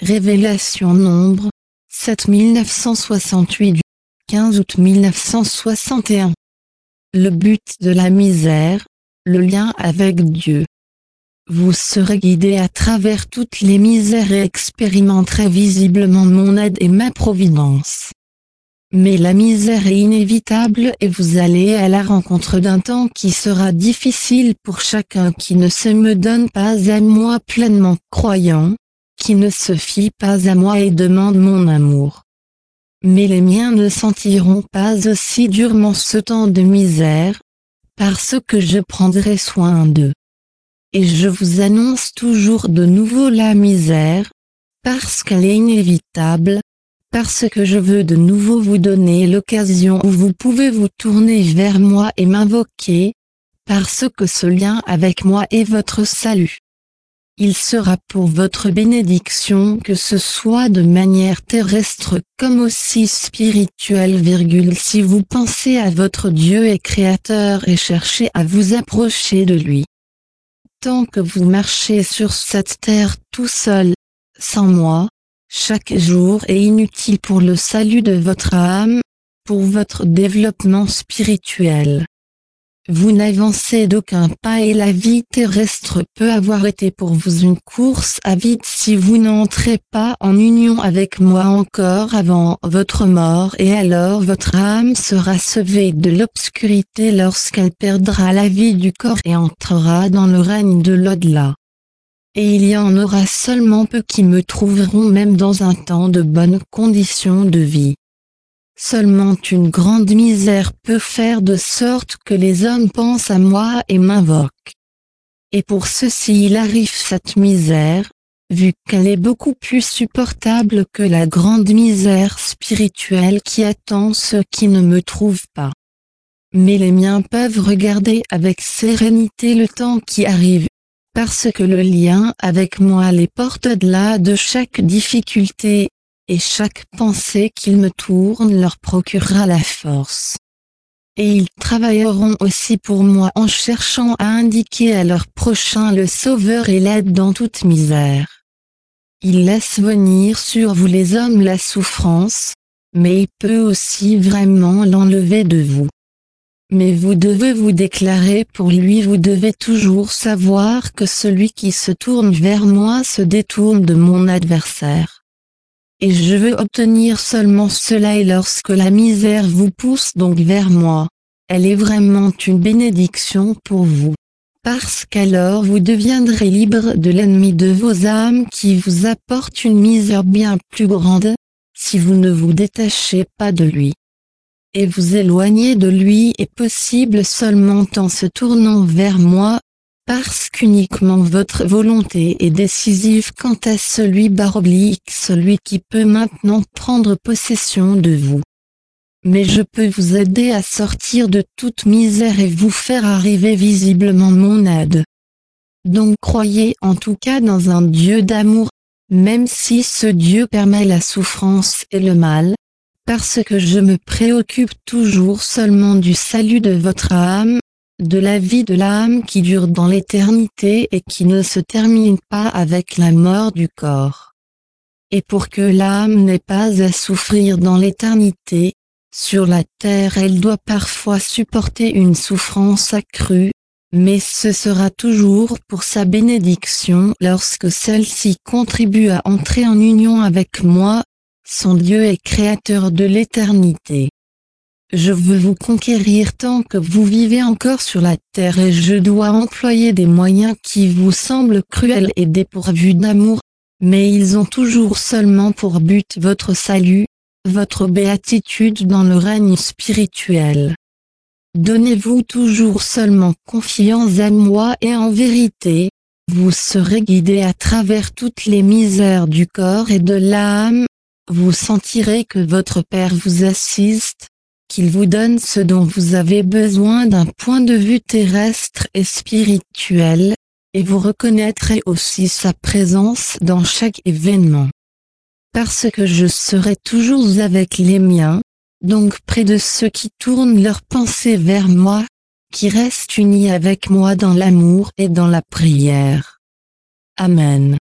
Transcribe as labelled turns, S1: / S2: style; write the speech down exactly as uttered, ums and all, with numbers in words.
S1: Révélation Nombre, sept mille neuf cent soixante-huit du quinze août mille neuf cent soixante et un. Le but de la misère, le lien avec Dieu. Vous serez guidé à travers toutes les misères et expérimenterez visiblement mon aide et ma providence. Mais la misère est inévitable et vous allez à la rencontre d'un temps qui sera difficile pour chacun qui ne se me donne pas à moi pleinement croyant, qui ne se fie pas à moi et demande mon amour. Mais les miens ne sentiront pas aussi durement ce temps de misère, parce que je prendrai soin d'eux. Et je vous annonce toujours de nouveau la misère, parce qu'elle est inévitable, parce que je veux de nouveau vous donner l'occasion où vous pouvez vous tourner vers moi et m'invoquer, parce que ce lien avec moi est votre salut. Il sera pour votre bénédiction que ce soit de manière terrestre comme aussi spirituelle, virgule, si vous pensez à votre Dieu et Créateur et cherchez à vous approcher de lui. Tant que vous marchez sur cette terre tout seul, sans moi, chaque jour est inutile pour le salut de votre âme, pour votre développement spirituel. Vous n'avancez d'aucun pas et la vie terrestre peut avoir été pour vous une course à vide si vous n'entrez pas en union avec moi encore avant votre mort, et alors votre âme sera sauvée de l'obscurité lorsqu'elle perdra la vie du corps et entrera dans le règne de l'au-delà. Et il y en aura seulement peu qui me trouveront même dans un temps de bonnes conditions de vie. Seulement une grande misère peut faire de sorte que les hommes pensent à moi et m'invoquent. Et pour ceci il arrive cette misère, vu qu'elle est beaucoup plus supportable que la grande misère spirituelle qui attend ceux qui ne me trouvent pas. Mais les miens peuvent regarder avec sérénité le temps qui arrive, parce que le lien avec moi les porte au-delà de chaque difficulté, et chaque pensée qu'ils me tournent leur procurera la force. Et ils travailleront aussi pour moi en cherchant à indiquer à leur prochain le Sauveur et l'aide dans toute misère. Il laisse venir sur vous les hommes la souffrance, mais il peut aussi vraiment l'enlever de vous. Mais vous devez vous déclarer pour lui, vous devez toujours savoir que celui qui se tourne vers moi se détourne de mon adversaire. Et je veux obtenir seulement cela, et lorsque la misère vous pousse donc vers moi, elle est vraiment une bénédiction pour vous. Parce qu'alors vous deviendrez libre de l'ennemi de vos âmes qui vous apporte une misère bien plus grande, si vous ne vous détachez pas de lui. Et vous éloigner de lui est possible seulement en se tournant vers moi, parce qu'uniquement votre volonté est décisive quant à celui baroblique celui qui peut maintenant prendre possession de vous. Mais je peux vous aider à sortir de toute misère et vous faire arriver visiblement mon aide. Donc croyez en tout cas dans un Dieu d'amour, même si ce Dieu permet la souffrance et le mal, parce que je me préoccupe toujours seulement du salut de votre âme, de la vie de l'âme qui dure dans l'éternité et qui ne se termine pas avec la mort du corps. Et pour que l'âme n'ait pas à souffrir dans l'éternité, sur la terre elle doit parfois supporter une souffrance accrue, mais ce sera toujours pour sa bénédiction lorsque celle-ci contribue à entrer en union avec moi, son Dieu et Créateur de l'éternité. Je veux vous conquérir tant que vous vivez encore sur la terre et je dois employer des moyens qui vous semblent cruels et dépourvus d'amour, mais ils ont toujours seulement pour but votre salut, votre béatitude dans le règne spirituel. Donnez-vous toujours seulement confiance à moi et en vérité, vous serez guidé à travers toutes les misères du corps et de l'âme, vous sentirez que votre Père vous assiste, qu'il vous donne ce dont vous avez besoin d'un point de vue terrestre et spirituel, et vous reconnaîtrez aussi sa présence dans chaque événement. Parce que je serai toujours avec les miens, donc près de ceux qui tournent leurs pensées vers moi, qui restent unis avec moi dans l'amour et dans la prière. Amen.